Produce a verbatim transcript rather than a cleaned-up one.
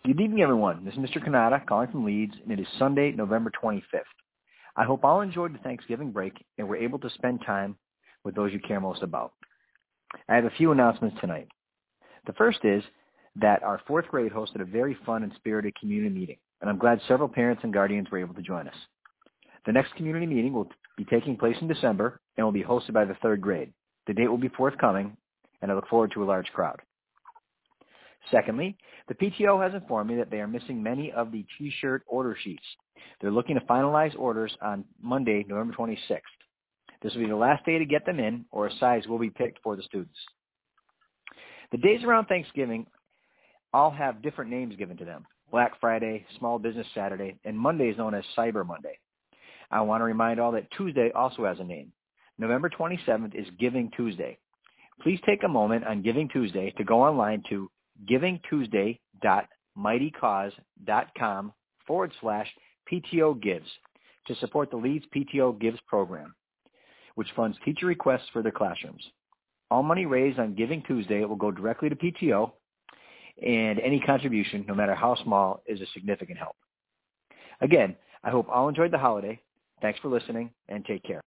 Good evening, everyone. This is Mister Kanata calling from Leeds, and it is Sunday, November twenty-fifth. I hope all enjoyed the Thanksgiving break and were able to spend time with those you care most about. I have a few announcements tonight. The first is that our fourth grade hosted a very fun and spirited community meeting, and I'm glad several parents and guardians were able to join us. The next community meeting will be taking place in December and will be hosted by the third grade. The date will be forthcoming, and I look forward to a large crowd. Secondly, the P T O has informed me that they are missing many of the T-shirt order sheets. They're looking to finalize orders on Monday, November twenty-sixth. This will be the last day to get them in, or a size will be picked for the students. The days around Thanksgiving all have different names given to them. Black Friday, Small Business Saturday, and Monday is known as Cyber Monday. I want to remind all that Tuesday also has a name. November twenty-seventh is Giving Tuesday. Please take a moment on Giving Tuesday to go online to givingtuesday.mightycause.com forward slash PTO Gives to support the Leeds P T O Gives program, which funds teacher requests for their classrooms. All money raised on Giving Tuesday will go directly to P T O, and any contribution, no matter how small, is a significant help. Again, I hope all enjoyed the holiday. Thanks for listening, and take care.